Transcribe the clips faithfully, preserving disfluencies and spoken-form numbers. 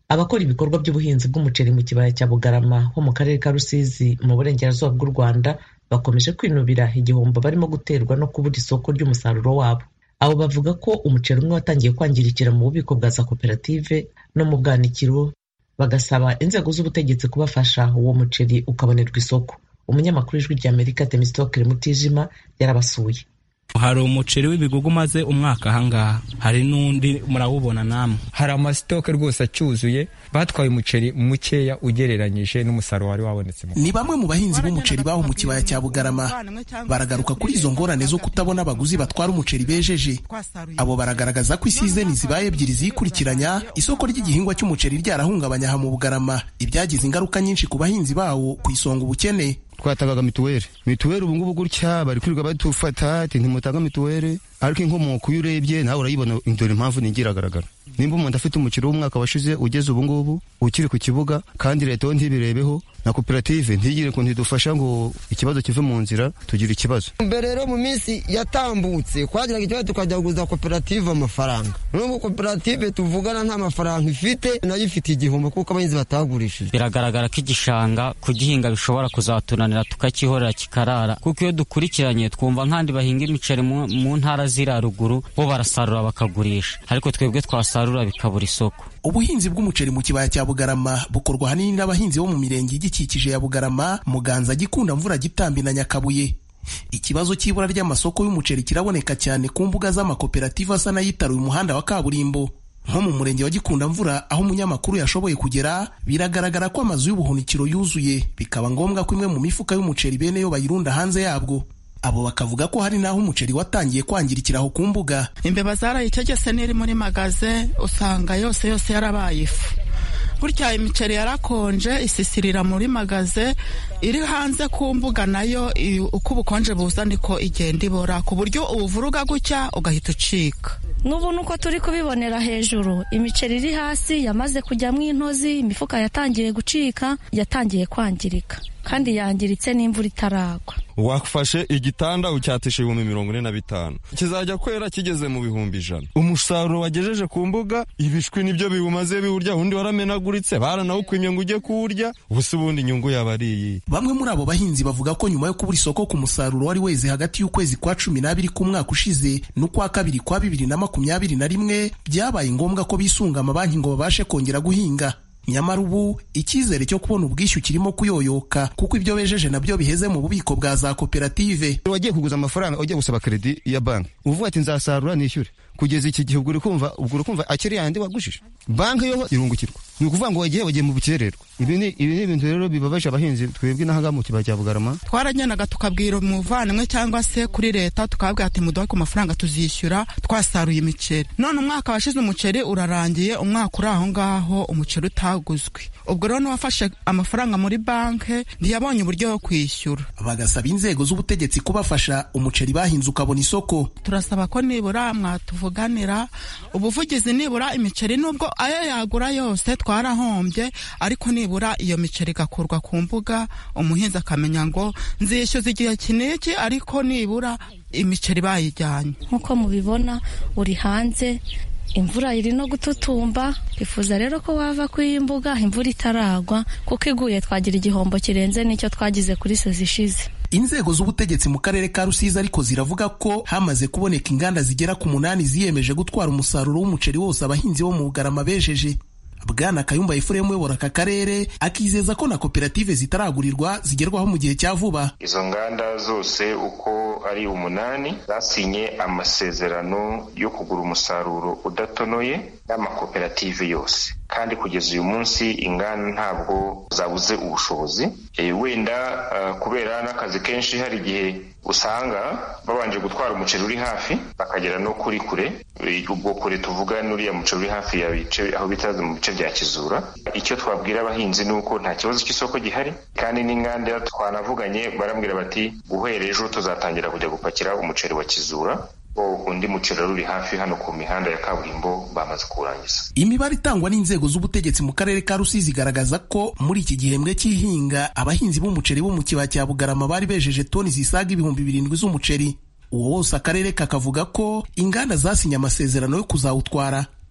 abakora ibikorwa by'ubuhinzi bw'umuceri mu kibaya cya Bugarama ho mu karere ka Rusizi mu burengerazuba bw'u Rwanda bakomeje kwinubira igihombo barimo guterwa no kubura isoko ry'umusaruro wabo. Abo bavuga ko umuceri umwe watangiye kwangirikira mu bubiko bwa za koperative no mu bwanikiro, bagasaba inzego z'ubutegetsi kubafasha uwo muceri ukabonerwa isoko. Umunyamakuru w'Ijwi ry'Amerika Temistokere Mutijima yarabasuye. Hari umuceri w'ibigugu maze umwaka ahangaha, hari n'undi murawubona namwe. Hari amasitoke rwose acyuzuye, batwaye umuceri mukeya ugereranyije n'umusaruro wari wabonetse. Ni bamwe mu bahinzi b'umuceri baho mu kibaya cya Bugarama baragaruka kuri izo ngorane zo kutabona abaguzi batwara umuceri bejeje. Abo baragaragaza ko isizeni zibaye ebyiri zikurikiranya isoko ry'igihingwa cy'umuceri ryarahungabanya aha mu Bugarama, ibyagize ingaruka nyinshi ku bahinzi bawo ku isonga ubukene. Twatagaga mituweli mituweli ubu ngubu gutya bari kwirirwa badufata ati ntimutanga mituweli, ariko inkomoko iyo urebye nawe urayibona. Indore impamvu ntigiragaragara, nimba umuntu afite umukiro w'umwaka washize ugeze ubu ngubu ukiri ku kibuga, kandi leta ntibirebeho na koperative ntigire ko ntidufasha ngo ikibazo kive mu nzira tugira ikibazo. Mbere rero mu minsi yatambutse kwagiraga ikibazo tukajya kuguza koperative amafaranga, n'ubu koperative tuvugana nta mafaranga ifite, nayo ifite igihombo kuko abahinzi batagurishije. Biragaragara ko igishanga kugihinga bishobora kuzatunanira tukakihorera kikarara, kuko iyo dukurikiranye twumva nk'andi bahinga imiceri mu ntara zira ruguru bo barasarura bakagurisha, ariko twebwe twasarura bikabura isoko. Ubuhinzi bw'umuceri mu kibaya cya Bugarama bukorwa hanini n'abahinzi bo mu mirenge igikikije ya Bugarama, Muganza, Gikunda, Mvura, Gitambi na Nyakabuye. Ikibazo cy'ibura ry'amasoko y'umuceri kiraboneka cyane ku mbuga z'amakoperative asa n'ayitaruye umuhanda wa kaburimbo. Nko mu murenge wa Gikunda Mvura aho umunyamakuru yashoboye kugera, biragaragara ko amazu y'ubuhunikiro yuzuye, bikaba ngombwa ko imwe mu mifuka y'umuceri bene yo bayirunda hanze yabwo. Abo bakavuga ko hari naho umuceri watangiye kwangirikiraho ku mbuga. Imbeba zarayitegese n'iri muri magaze, usanga yose yose yarabaye ifu. Gutya imiceri yarakonje isisirira muri magaze, iri hanze ku mbuga nayo uko ubukonje buza niko igenda ibora, ku buryo ubuvuruga gutya ugahita ucika. Nubu nuko turi kubibonera hejuru, imiceri iri hasi yamaze kujyamo intozi, imifuka yatangiye gucika, yatangiye kwangirika, kandi yangiritse n'imvura itaragwa. Wakufashe igitanda ucyatisha ibihumbi mirongo ine na bitanu, kizajya kwera kigeze mu bihumbi ijana. Umusaruro wagejeje ku mbuga, ibishwi nibyo biwumaze biwurya, undi waramenaguritse baranawukwimye ngo ujye kuwurya, ubuse ubundi inyungu yaba ari iyi. Bamwe muri abo bahinzi bavuga ko nyuma yo kubura isoko ku musaruro wari weze hagati y'ukwezi kwa cumi n'abiri k'umwaka ushize n'ukwa kabiri kwa bibiri na makumyabiri na rimwe, byabaye ngombwa ko bisunga amabanki ngo babashe kongera guhinga. Nyamara ubu icyizere cyo kubona ubwishyu kirimo kuyoyoka, kuko ibyo bejeje nabyo biheze mu bubiko bwa za koperative. Wagiye kuguza amafaranga, ugiye gusaba kredi ya banki, uvuga ati nzasarura nishyure, kugeza iki gihe ubwo uri kumva ubwo uri kumva akiri yandi wagushije, banki yo irungukirwa. Ni ukuvuga ngo wagiye wagiye mu bukererwa. Ibi ni ibi ni ibintu rero bibabaje abahinzi twebwe n'ahaga mu kibaya cya Bugarama. Twaragendaga tukabwira umuvanimwe cyangwa se kuri leta tukabwira ati muduhe ku mafaranga tuzishyura twasaruye imiceri. None umwaka washize umuceri urarangiye, umwaka uri aho ngaho umuceri utaguzwe. Ubwo rero wafashe amafaranga muri banki ntiyabonye uburyo bwo kwishyura. Bagasaba inzego z'ubutegetsi kubafasha umuceri bahinze ukabona isoko. Turasaba ko nibura mwatuvuganira ubuvugizi, nibura imiceri nubwo ayo yagura yose twarahombye, ariko nibura iyo miceri gakurwa ku mbuga, umuhinzi akamenya ngo nzishyuza igihe kiniki, ariko nibura imiceri bayijyanye. Nkuko mubibona uri hanze, imvura iri no gututumba, bifuza rero ko wava ku imbuga imvura itaragwa, kuko iguye twagira igihombo kirenze n'icyo twagize kuri sezi ishize. Inzego z'ubutegetsi mu karere ka Rusizi ariko ziravuga ko hamaze kuboneka inganda zigera ku munani ziyemeje gutwara umusaruro w'umuceri wose abahinzi bo mu Bugarama bejeje. Bwana Kayumba Ephraim uyobora aka karere akizeza ko na koperative zitaragurirwa zigerwaho mu gihe cya vuba. Izo nganda zose uko ari umunani zasinye amasezerano yo kugura umusaruro udatonoye n'amakoperative yose, kandi kugeza uyu munsi inganda ntabwo zabuze ubushobozi. E, wenda uh, kubera n'akazi kenshi hari igihe usanga babanje gutwara umuceri uri hafi bakagera no kuri kure. Ubwo kure tuvuga n'uriya muceri uri hafi ya bice aho bitaza mu bice bya Kizura. Icyo twabwira abahinzi ni uko nta kibazo cy'isoko gihari, kandi n'inganda twanavuganye barambwira bati guhera ejo tuzatangira kujya gupakira umuceri wa Kizura, undi muceri uri hafi hano ku mihanda ya kaburimbo bamaze kurangiza. Imibare itangwa n'inzego z'ubutegetsi mu karere ka Rusizi igaragaza ko muri iki gihembwe cy'ihinga abahinzi b'umuceri bo mu kibaya cya Bugarama bari bejeje toni zisaga ibihumbi birindwi z'umuceri. Uwo wose akarere kakavuga ko inganda zasinye amasezerano yo kuzawutwara.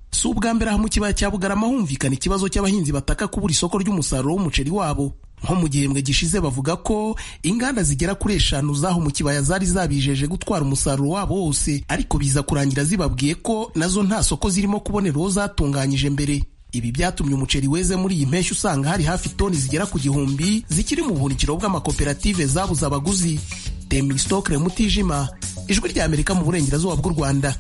si ubwa mbere aha mu kibaya cya Bugarama humvikana ikibazo cy'abahinzi bataka kubura isoko ry'umusaruro w'umuceri wabo. Nko mu gihembwe gishize bavuga ko inganda zigera kuri eshanu zaho mu kibaya zari zabijeje gutwara umusaruro wabo wose, ariko biza kurangira zibabwiye ko nazo nta soko zirimo kubonera uwo zatunganyije mbere. Ibi byatumye umuceri weze muri iyi mpeshyi usanga hari hafi toni zigera ku gihumbi zikiri mu buhunikiro bw'amakoperative zabuze abaguzi. Temistokre Mutijima, Ijwi ry'Amerika mu burengerazuba bw'u Rwanda.